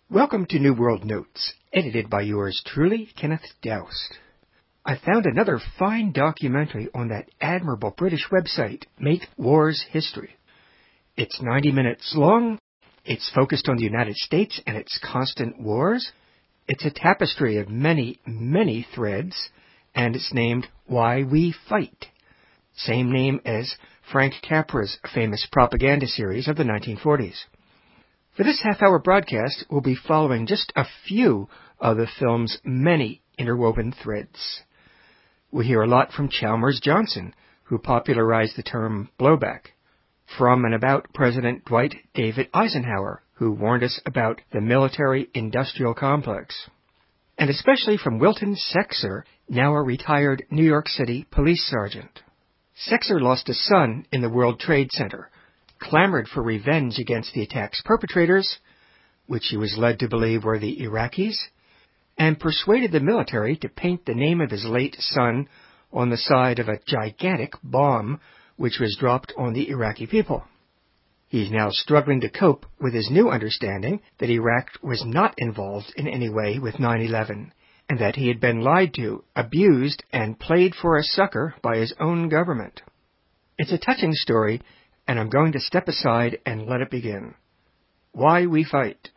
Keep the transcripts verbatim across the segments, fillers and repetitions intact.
Welcome to New World Notes, edited by yours truly, Kenneth Doust. I found another fine documentary on that admirable British website, Make Wars History. It's ninety minutes long, it's focused on the United States and its constant wars, it's a tapestry of many, many threads, and it's named Why We Fight. Same name as Frank Capra's famous propaganda series of the nineteen forties. For this half-hour broadcast, we'll be following just a few of the film's many interwoven threads. We'll hear a lot from Chalmers Johnson, who popularized the term blowback, from and about President Dwight David Eisenhower, who warned us about the military-industrial complex, and especially from Wilton Sexer, now a retired New York City police sergeant. Sexer lost a son in the World Trade Center, clamored for revenge against the attack's perpetrators, which he was led to believe were the Iraqis, and persuaded the military to paint the name of his late son on the side of a gigantic bomb which was dropped on the Iraqi people. He's now struggling to cope with his new understanding that Iraq was not involved in any way with nine eleven, and that he had been lied to, abused, and played for a sucker by his own government. It's a touching story, and I'm going to step aside and let it begin. Why We Fight.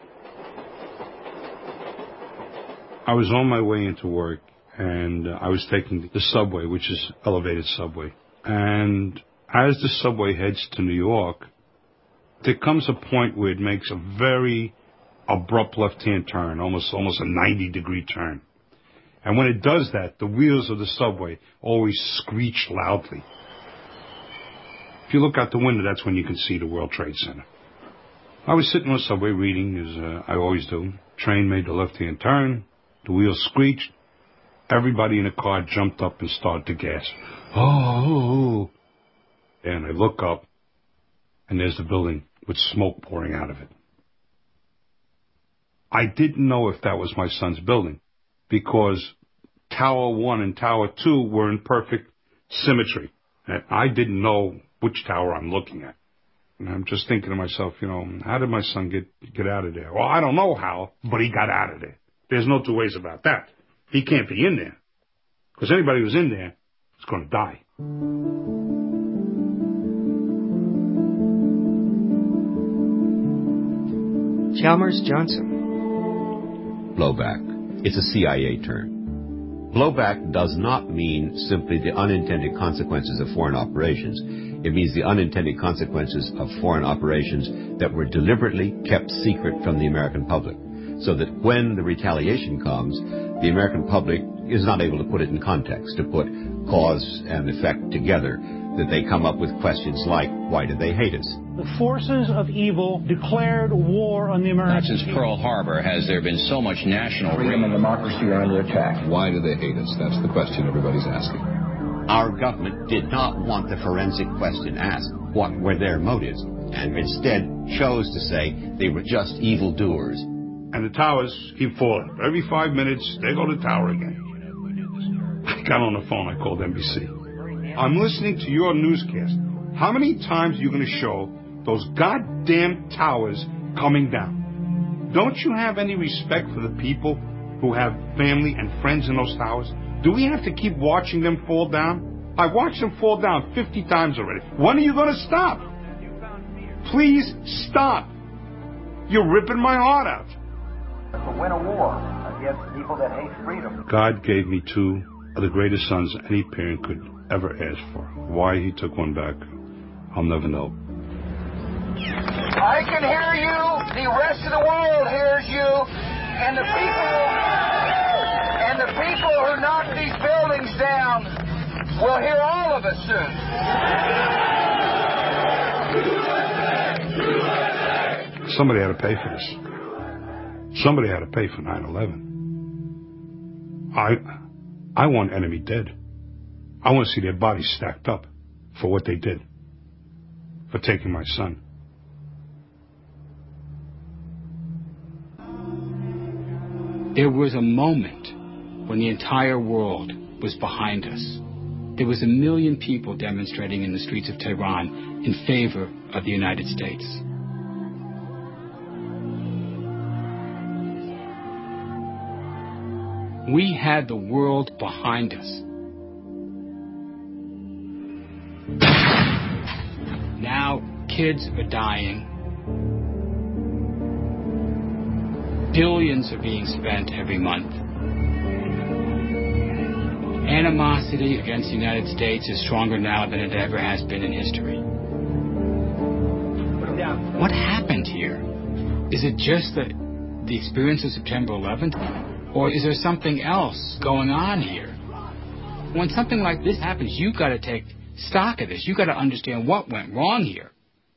I was on my way into work, and uh, I was taking the subway, which is elevated subway. And as the subway heads to New York, there comes a point where it makes a very abrupt left-hand turn, almost almost a ninety-degree turn. And when it does that, the wheels of the subway always screech loudly. If you look out the window, that's when you can see the World Trade Center. I was sitting on the subway reading, as uh, I always do. Train made the left-hand turn. The wheels screeched. Everybody in the car jumped up and started to gasp. Oh! And I look up, and there's the building with smoke pouring out of it. I didn't know if that was my son's building, because Tower one and Tower two were in perfect symmetry. And I didn't know which tower I'm looking at. And I'm just thinking to myself, you know, how did my son get get out of there? Well, I don't know how, but he got out of there. There's no two ways about that. He can't be in there, because anybody who's in there is going to die. Chalmers Johnson. Blowback. It's a C I A term. Blowback does not mean simply the unintended consequences of foreign operations. It means the unintended consequences of foreign operations that were deliberately kept secret from the American public, so that when the retaliation comes, the American public is not able to put it in context, to put cause and effect together, that they come up with questions like, why did they hate us? The forces of evil declared war on the American Not since people. Pearl Harbor has there been so much national... Freedom and democracy are under attack. Why do they hate us? That's the question everybody's asking. Our government did not want the forensic question asked, what were their motives? And instead chose to say they were just evildoers. And the towers keep falling. Every five minutes, they go to the tower again. I got on the phone, I called N B C. I'm listening to your newscast. How many times are you going to show those goddamn towers coming down? Don't you have any respect for the people who have family and friends in those towers? Do we have to keep watching them fall down? I've watched them fall down fifty times already. When are you going to stop? Please stop. You're ripping my heart out. To win a war against people that hate freedom. God gave me two of the greatest sons any parent could ever ask for. Why he took one back, I'll never know. I can hear you. The rest of the world hears you. And the people, and the people who knock these buildings down will hear all of us soon. Somebody had to pay for this. Somebody had to pay for nine eleven. I, I want enemy dead. I want to see their bodies stacked up for what they did, for taking my son. There was a moment when the entire world was behind us. There was a million people demonstrating in the streets of Tehran in favor of the United States. We had the world behind us. Now, kids are dying. Billions are being spent every month. Animosity against the United States is stronger now than it ever has been in history. What happened here? Is it just the, the experience of September eleventh? Or is there something else going on here? When something like this happens, you've got to take stock of this. You've got to understand what went wrong here.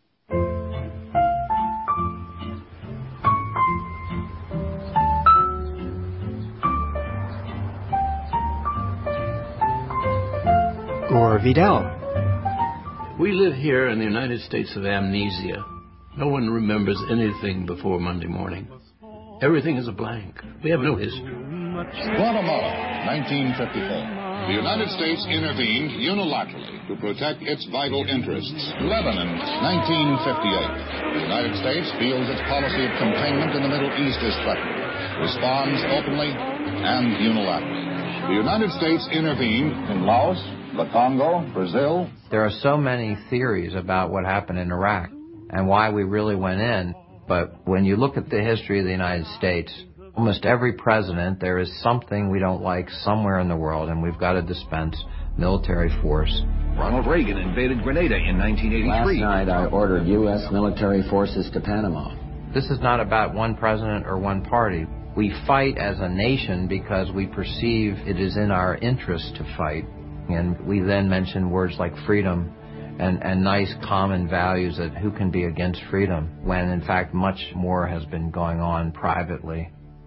Gore Vidal. We live here in the United States of amnesia. No one remembers anything before Monday morning. Everything is a blank. We have no history. Guatemala, nineteen fifty-four. The United States intervened unilaterally to protect its vital interests. Lebanon, nineteen fifty-eight. The United States feels its policy of containment in the Middle East is threatened. Responds openly and unilaterally. The United States intervened in Laos, the Congo, Brazil. There are so many theories about what happened in Iraq and why we really went in. But when you look at the history of the United States, almost every president, there is something we don't like somewhere in the world, and we've got to dispense military force. Ronald Reagan invaded Grenada in nineteen eighty-three. Last night I ordered U S military forces to Panama. This is not about one president or one party. We fight as a nation because we perceive it is in our interest to fight. And we then mention words like freedom and, and nice common values that who can be against freedom, when in fact much more has been going on privately.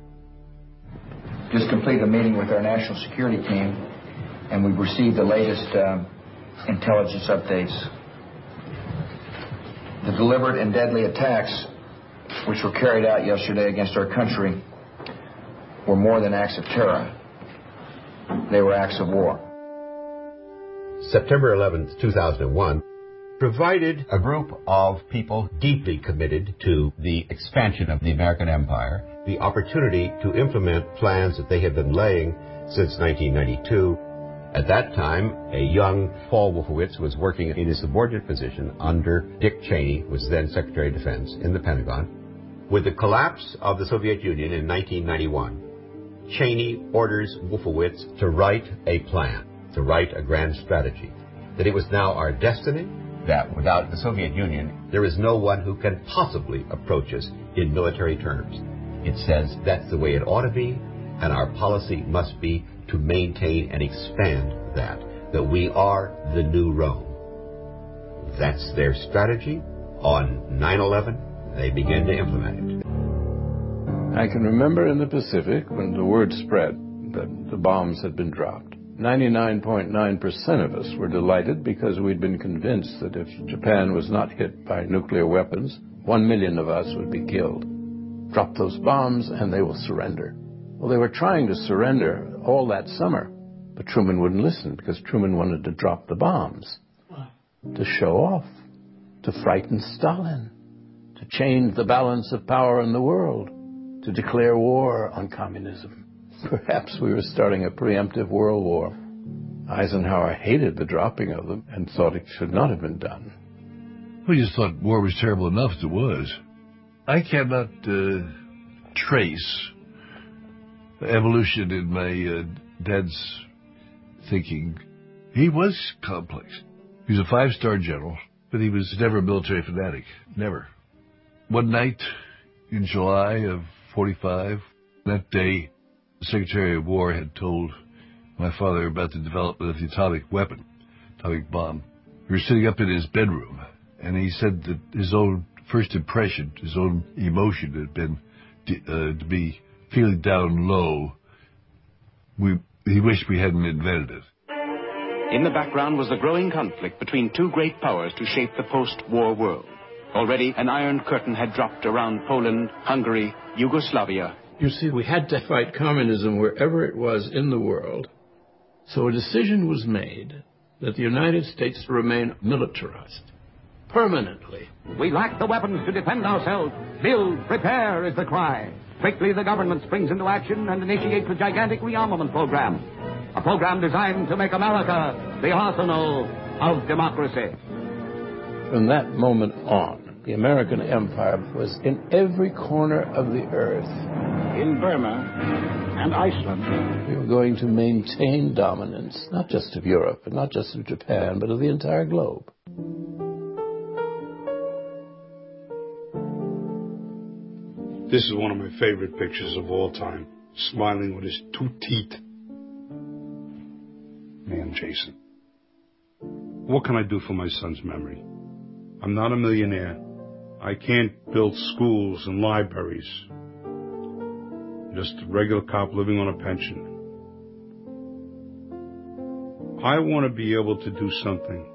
Just completed a meeting with our national security team, and we've received the latest uh, intelligence updates. The deliberate and deadly attacks which were carried out yesterday against our country were more than acts of terror. They were acts of war. September eleventh, two thousand one, provided a group of people deeply committed to the expansion of the American empire the opportunity to implement plans that they had been laying since nineteen ninety-two. At that time, a young Paul Wolfowitz was working in a subordinate position under Dick Cheney, who was then Secretary of Defense in the Pentagon. With the collapse of the Soviet Union in nineteen ninety-one, Cheney orders Wolfowitz to write a plan, to write a grand strategy, that it was now our destiny that without the Soviet Union, there is no one who can possibly approach us in military terms. It says that's the way it ought to be, and our policy must be to maintain and expand that, that we are the new Rome. That's their strategy. On nine eleven, they begin to implement it. I can remember in the Pacific when the word spread that the bombs had been dropped. ninety-nine point nine percent of us were delighted because we'd been convinced that if Japan was not hit by nuclear weapons, one million of us would be killed. Drop those bombs and they will surrender. Well, they were trying to surrender all that summer, but Truman wouldn't listen because Truman wanted to drop the bombs. Why? To show off, to frighten Stalin, to change the balance of power in the world, to declare war on communism. Perhaps we were starting a preemptive world war. Eisenhower hated the dropping of them and thought it should not have been done. We just thought war was terrible enough as it was. I cannot uh, trace evolution in my uh, dad's thinking. He was complex. He was a five-star general, but he was never a military fanatic. Never. One night in July of forty-five, that day, the Secretary of War had told my father about the development of the atomic weapon, atomic bomb. We were sitting up in his bedroom, and he said that his own first impression, his own emotion had been uh, to be feeling down low. We, he wished we hadn't invented it. In the background was the growing conflict between two great powers to shape the post-war world. Already an iron curtain had dropped around Poland, Hungary, Yugoslavia. You see, we had to fight communism wherever it was in the world. So a decision was made that the United States remain militarized permanently. We lack the weapons to defend ourselves. Build, prepare is the cry. Quickly, the government springs into action and initiates a gigantic rearmament program. A program designed to make America the arsenal of democracy. From that moment on, the American empire was in every corner of the earth. In Burma and Iceland, we were going to maintain dominance, not just of Europe, and not just of Japan, but of the entire globe. This is one of my favorite pictures of all time. Smiling with his two teeth. Man, Jason. What can I do for my son's memory? I'm not a millionaire. I can't build schools and libraries. Just a regular cop living on a pension. I want to be able to do something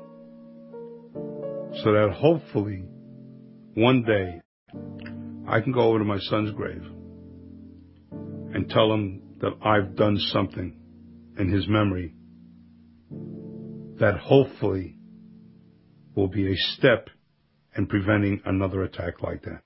so that hopefully one day I can go over to my son's grave and tell him that I've done something in his memory that hopefully will be a step in preventing another attack like that.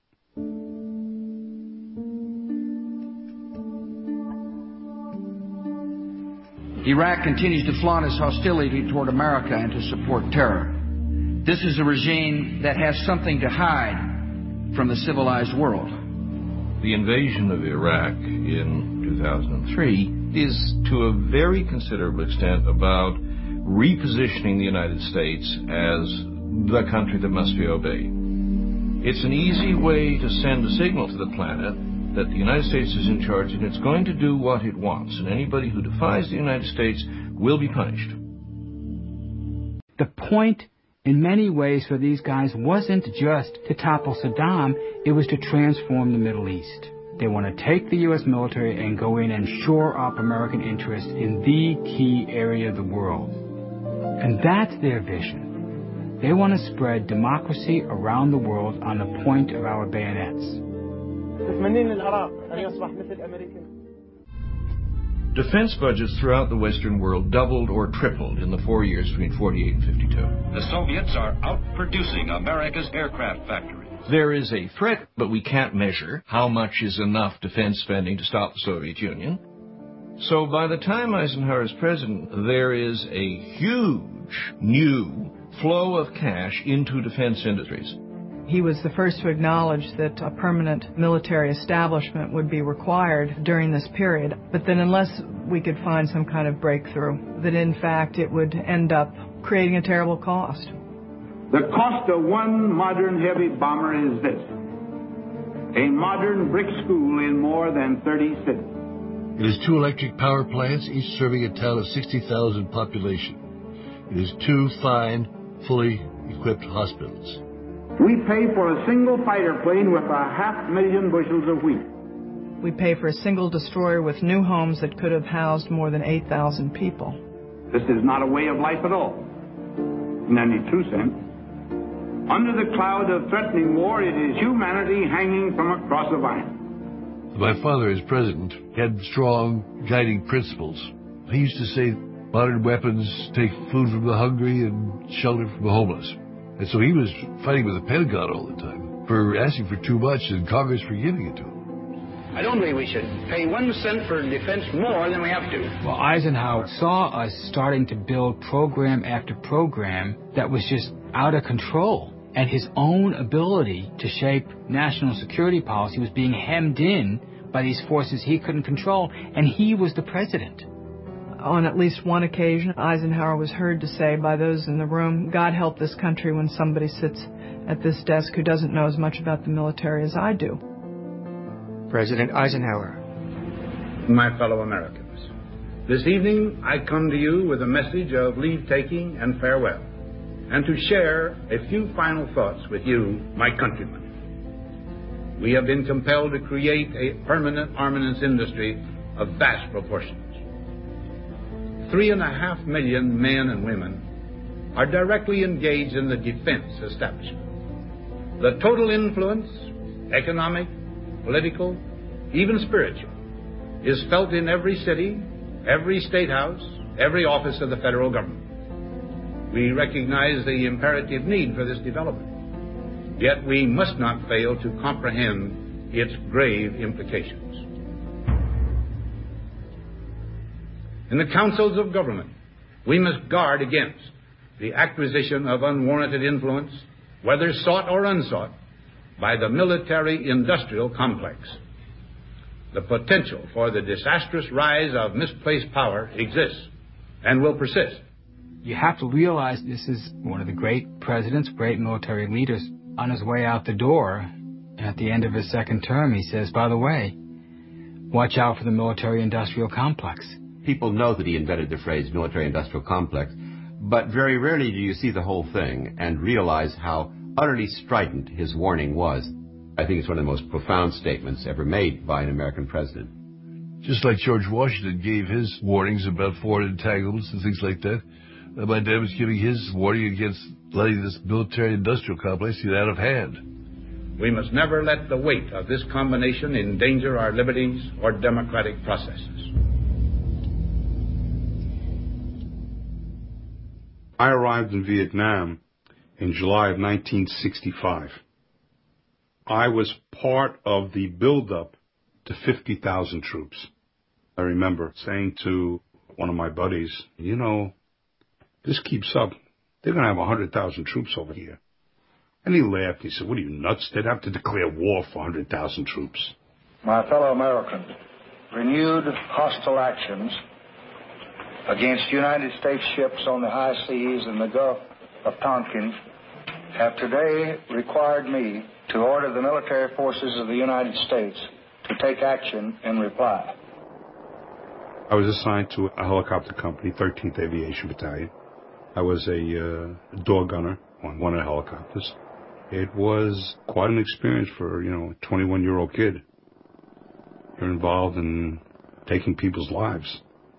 Iraq continues to flaunt its hostility toward America and to support terror. This is a regime that has something to hide from the civilized world. The invasion of Iraq in two thousand three is to a very considerable extent about repositioning the United States as the country that must be obeyed. It's an easy way to send a signal to the planet that the United States is in charge and it's going to do what it wants, and anybody who defies the United States will be punished. The point, in many ways, for these guys wasn't just to topple Saddam, it was to transform the Middle East. They want to take the U S military and go in and shore up American interests in the key area of the world. And that's their vision. They want to spread democracy around the world on the point of our bayonets. Defense budgets throughout the Western world doubled or tripled in the four years between forty-eight and fifty-two. The Soviets are outproducing America's aircraft factories. There is a threat, but we can't measure how much is enough defense spending to stop the Soviet Union. So by the time Eisenhower is president, there is a huge new flow of cash into defense industries. He was the first to acknowledge that a permanent military establishment would be required during this period, but then unless we could find some kind of breakthrough, that in fact it would end up creating a terrible cost. The cost of one modern heavy bomber is this: a modern brick school in more than thirty cities. It is two electric power plants, each serving a town of sixty thousand population. It is two fine, fully equipped hospitals. We pay for a single fighter plane with a half million bushels of wheat. We pay for a single destroyer with new homes that could have housed more than eight thousand people. This is not a way of life at all, in any true sense. Under the cloud of threatening war, it is humanity hanging from a cross of iron. My father, as president, had strong guiding principles. He used to say, modern weapons take food from the hungry and shelter from the homeless. And so he was fighting with the Pentagon all the time for asking for too much and Congress for giving it to him. I don't believe we should pay one cent for defense more than we have to. Well, Eisenhower saw us starting to build program after program that was just out of control. And his own ability to shape national security policy was being hemmed in by these forces he couldn't control, and he was the president. On at least one occasion, Eisenhower was heard to say by those in the room, God help this country when somebody sits at this desk who doesn't know as much about the military as I do. President Eisenhower. My fellow Americans, this evening I come to you with a message of leave-taking and farewell, and to share a few final thoughts with you, my countrymen. We have been compelled to create a permanent armaments industry of vast proportions. Three and a half million men and women are directly engaged in the defense establishment. The total influence, economic, political, even spiritual, is felt in every city, every state house, every office of the federal government. We recognize the imperative need for this development, yet we must not fail to comprehend its grave implications. In the councils of government, we must guard against the acquisition of unwarranted influence, whether sought or unsought, by the military-industrial complex. The potential for the disastrous rise of misplaced power exists and will persist. You have to realize this is one of the great presidents, great military leaders, on his way out the door. At the end of his second term, he says, by the way, watch out for the military-industrial complex. People know that he invented the phrase military-industrial complex, but very rarely do you see the whole thing and realize how utterly strident his warning was. I think it's one of the most profound statements ever made by an American president. Just like George Washington gave his warnings about foreign entanglements and things like that, uh, my dad was giving his warning against letting this military-industrial complex get out of hand. We must never let the weight of this combination endanger our liberties or democratic processes. I arrived in Vietnam in July of nineteen sixty-five. I was part of the build-up to fifty thousand troops. I remember saying to one of my buddies, you know, this keeps up, they're going to have one hundred thousand troops over here. And he laughed. He said, what are you, nuts? They'd have to declare war for one hundred thousand troops. My fellow Americans, renewed hostile actions against United States ships on the high seas and the Gulf of Tonkin have today required me to order the military forces of the United States to take action in reply. I was assigned to a helicopter company, thirteenth Aviation Battalion. I was a uh, door gunner on one of the helicopters. It was quite an experience for, you know, a twenty-one-year-old kid. You're involved in taking people's lives.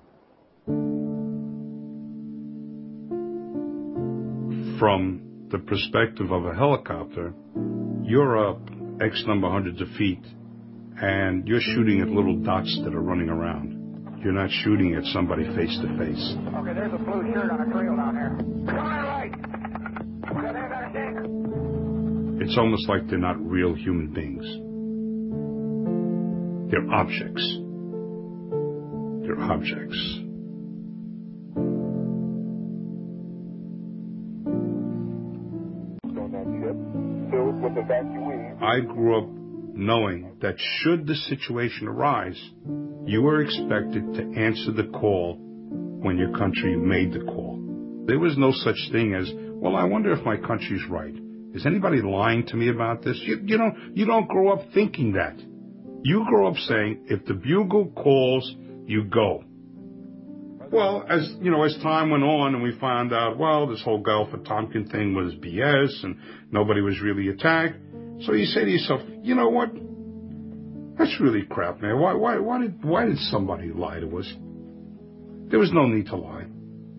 From the perspective of a helicopter, you're up X number hundreds of feet, and you're shooting at little dots that are running around. You're not shooting at somebody face to face. Okay, there's a blue shirt on a trail down here. Come on, right. It's almost like they're not real human beings. They're objects. They're objects. I grew up knowing that should the situation arise, you were expected to answer the call when your country made the call. There was no such thing as, well, I wonder if my country's right. Is anybody lying to me about this? You, you don't, you don't grow up thinking that. You grow up saying, if the bugle calls, you go. Well, as you know, as time went on and we found out, well, this whole Gulf of Tonkin thing was B S and nobody was really attacked. So you say to yourself, you know what? That's really crap, man. Why, why, why did, why did somebody lie to us? There was no need to lie.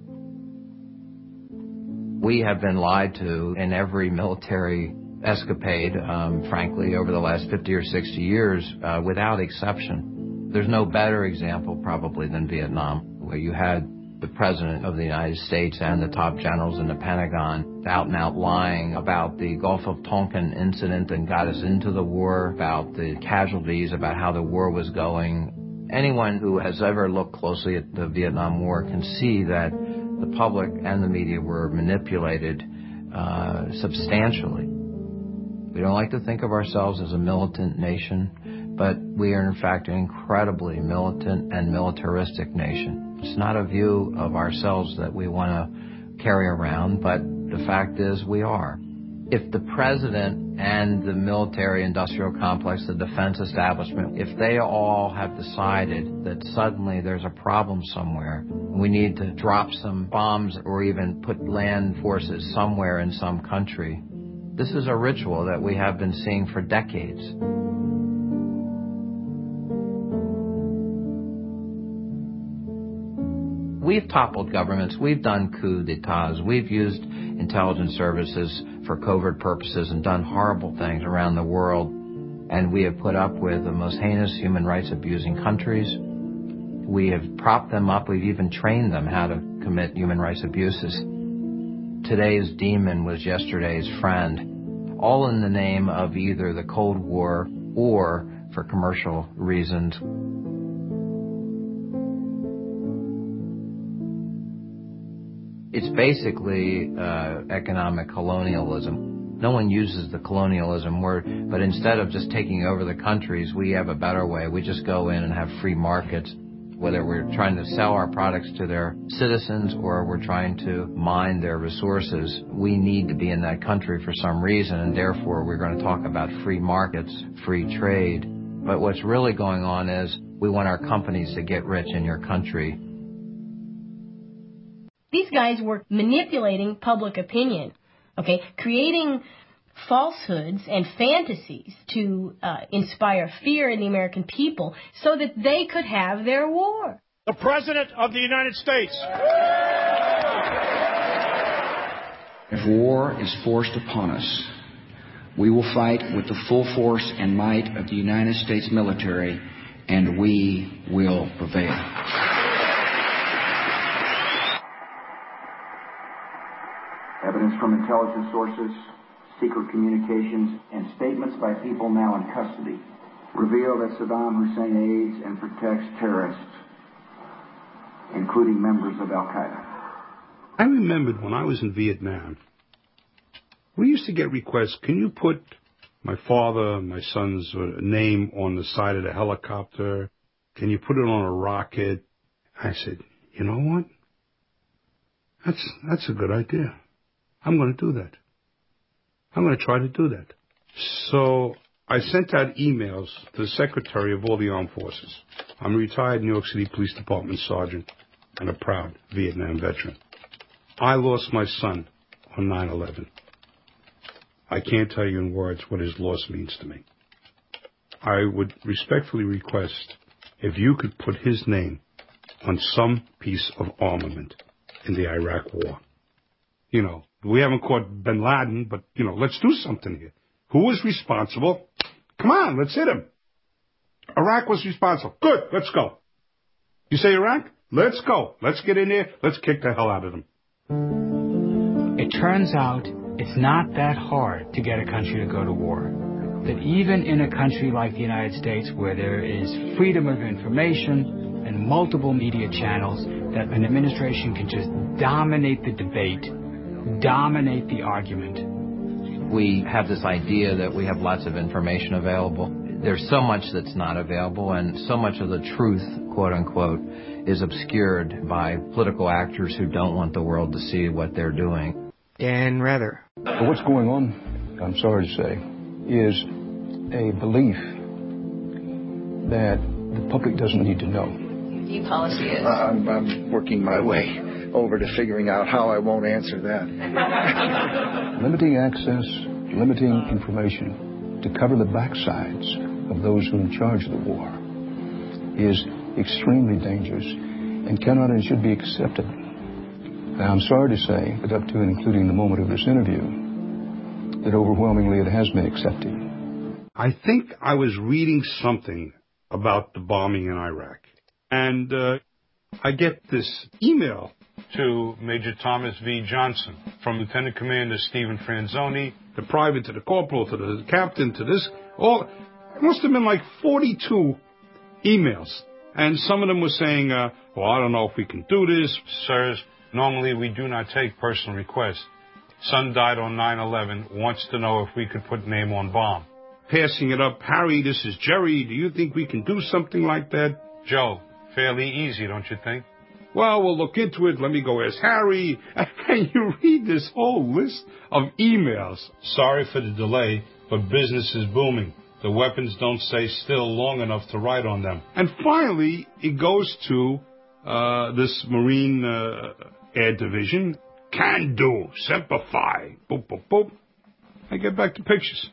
We have been lied to in every military escapade, um, frankly, over the last fifty or sixty years, uh, without exception. There's no better example probably than Vietnam, where you had the President of the United States and the top generals in the Pentagon out and out lying about the Gulf of Tonkin incident and got us into the war, about the casualties, about how the war was going. Anyone who has ever looked closely at the Vietnam War can see that the public and the media were manipulated uh, substantially. We don't like to think of ourselves as a militant nation, but we are in fact an incredibly militant and militaristic nation. It's not a view of ourselves that we want to carry around, but the fact is we are. If the president and the military-industrial complex, the defense establishment, if they all have decided that suddenly there's a problem somewhere, we need to drop some bombs or even put land forces somewhere in some country, this is a ritual that we have been seeing for decades. We've toppled governments, we've done coups d'etats, we've used intelligence services for covert purposes and done horrible things around the world, and we have put up with the most heinous human rights abusing countries. We have propped them up, we've even trained them how to commit human rights abuses. Today's demon was yesterday's friend, all in the name of either the Cold War or for commercial reasons. It's basically uh, economic colonialism. No one uses the colonialism word, but instead of just taking over the countries, we have a better way. We just go in and have free markets. Whether we're trying to sell our products to their citizens or we're trying to mine their resources, we need to be in that country for some reason, and therefore we're going to talk about free markets, free trade. But what's really going on is we want our companies to get rich in your country. These guys were manipulating public opinion, okay, creating falsehoods and fantasies to uh, inspire fear in the American people so that they could have their war. The President of the United States. If war is forced upon us, we will fight with the full force and might of the United States military, and we will prevail. Evidence from intelligence sources, secret communications, and statements by people now in custody reveal that Saddam Hussein aids and protects terrorists, including members of Al-Qaeda. I remembered when I was in Vietnam, we used to get requests, can you put my father, my son's name on the side of the helicopter? Can you put it on a rocket? I said, you know what? That's, that's a good idea. I'm going to do that. I'm going to try to do that. So I sent out emails to the Secretary of all the Armed Forces. I'm a retired New York City Police Department sergeant and a proud Vietnam veteran. I lost my son on nine eleven. I can't tell you in words what his loss means to me. I would respectfully request if you could put his name on some piece of armament in the Iraq war. You know, we haven't caught bin Laden, but, you know, let's do something here. Who was responsible? Come on, let's hit him. Iraq was responsible. Good, let's go. You say Iraq? Let's go. Let's get in there. Let's kick the hell out of them. It turns out it's not that hard to get a country to go to war. That even in a country like the United States, where there is freedom of information and multiple media channels, that an administration can just dominate the debate, dominate the argument. We have this idea that we have lots of information available. There's so much that's not available, and so much of the truth, quote unquote, is obscured by political actors who don't want the world to see what they're doing. Dan Rather. What's going on, I'm sorry to say, is a belief that the public doesn't need to know. View policy is? I'm, I'm working my way over to figuring out how I won't answer that. Limiting access, limiting information to cover the backsides of those who are in charge of the war is extremely dangerous and cannot and should be accepted. Now, I'm sorry to say that up to and including the moment of this interview, that overwhelmingly it has been accepted. I think I was reading something about the bombing in Iraq, and uh, I get this email to Major Thomas V. Johnson from Lieutenant Commander Stephen Franzoni, the private to the corporal to the captain to this. All it must have been like forty-two emails, and some of them were saying, uh, well, I don't know if we can do this. Sirs, normally we do not take personal requests. Son died on nine eleven, wants to know if we could put name on bomb. Passing it up, Harry, this is Jerry, do you think we can do something like that? Joe, fairly easy, don't you think? Well, we'll look into it. Let me go ask Harry. And you read this whole list of emails. Sorry for the delay, but business is booming. The weapons don't stay still long enough to write on them. And finally, it goes to uh, this Marine uh, Air Division. Can do. Semper Fi. Boop, boop, boop. I get back to pictures.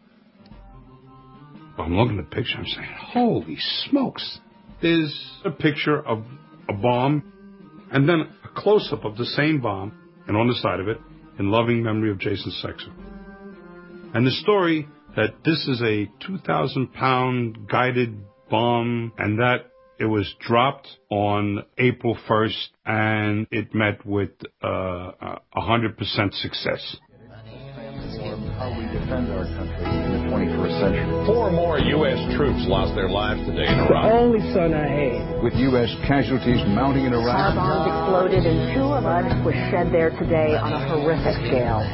I'm looking at the picture. I'm saying, holy smokes. There's a picture of a bomb, and then a close-up of the same bomb, and on the side of it, in loving memory of Jason Sexer. And the story that this is a two thousand pound guided bomb, and that it was dropped on April first, and it met with uh, one hundred percent success. how we defend our country in the twenty-first century. Four more U S troops lost their lives today in Iraq. The only son I had. With U S casualties mounting in Iraq. Car bombs exploded and two of us were shed there today on a horrific scale.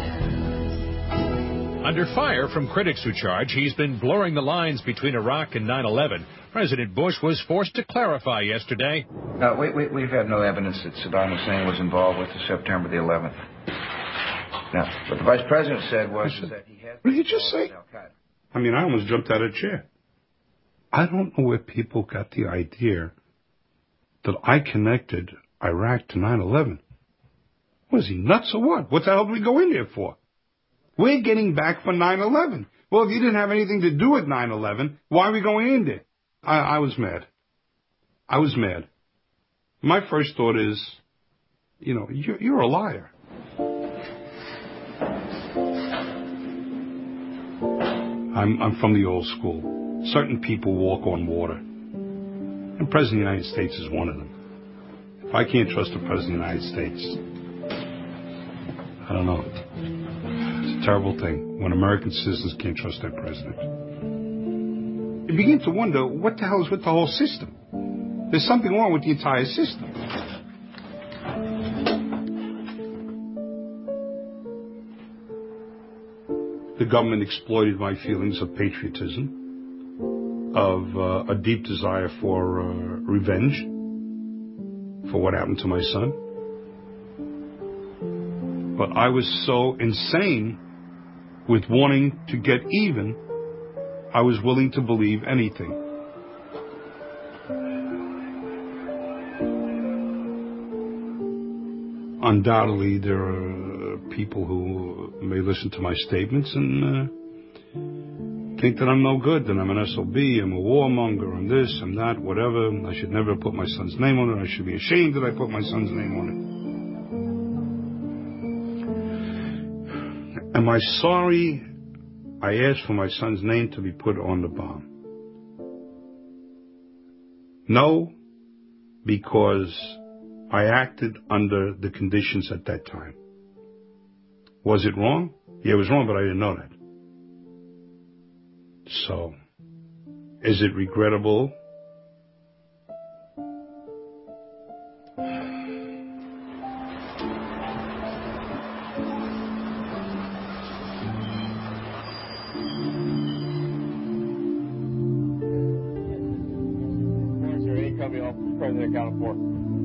Under fire from critics who charge he's been blurring the lines between Iraq and nine eleven, President Bush was forced to clarify yesterday. No, we, we, we've had no evidence that Saddam Hussein was involved with the September the eleventh. Now, what the Vice President said was that he had... What did he just say? I mean, I almost jumped out of a chair. I don't know where people got the idea that I connected Iraq to nine eleven. Was he nuts or what? What the hell did we go in there for? We're getting back for nine eleven. Well, if you didn't have anything to do with nine eleven, why are we going in there? I, I was mad. I was mad. My first thought is, you know, you're, you're a liar. I'm, I'm from the old school. Certain people walk on water. And the President of the United States is one of them. If I can't trust the President of the United States, I don't know. It's a terrible thing when American citizens can't trust their president. You begin to wonder, what the hell is with the whole system? There's something wrong with the entire system. The government exploited my feelings of patriotism, of uh, a deep desire for uh, revenge for what happened to my son. But I was so insane with wanting to get even, I was willing to believe anything. Undoubtedly, there are people who may listen to my statements and uh, think that I'm no good, that I'm an S O B, I'm a warmonger, I'm this, I'm that, whatever. I should never put my son's name on it. I should be ashamed that I put my son's name on it. Am I sorry I asked for my son's name to be put on the bomb? No, because I acted under the conditions at that time. Was it wrong? Yeah, it was wrong, but I didn't know that. So, is it regrettable? President of California.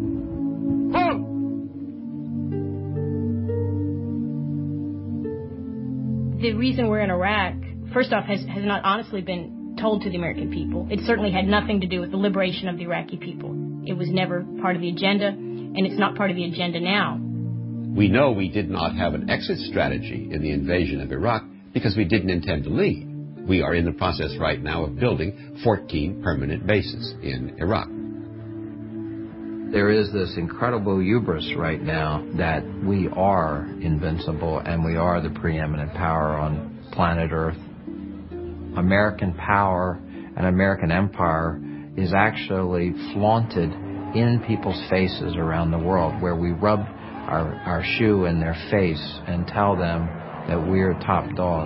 The reason we're in Iraq, first off, has, has not honestly been told to the American people. It certainly had nothing to do with the liberation of the Iraqi people. It was never part of the agenda, and it's not part of the agenda now. We know we did not have an exit strategy in the invasion of Iraq because we didn't intend to leave. We are in the process right now of building fourteen permanent bases in Iraq. There is this incredible hubris right now that we are invincible and we are the preeminent power on planet Earth. American power and American empire is actually flaunted in people's faces around the world, where we rub our, our shoe in their face and tell them that we're top dog.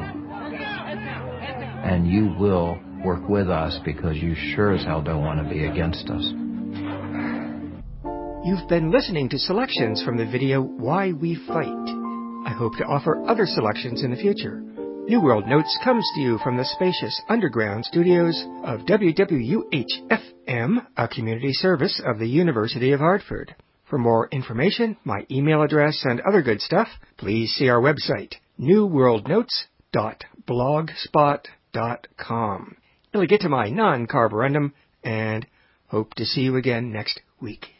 And you will work with us because you sure as hell don't want to be against us. You've been listening to selections from the video Why We Fight. I hope to offer other selections in the future. New World Notes comes to you from the spacious underground studios of W W U H F M, a community service of the University of Hartford. For more information, my email address, and other good stuff, please see our website, new world notes dot blogspot dot com. Elegitimi non carborundum, and hope to see you again next week.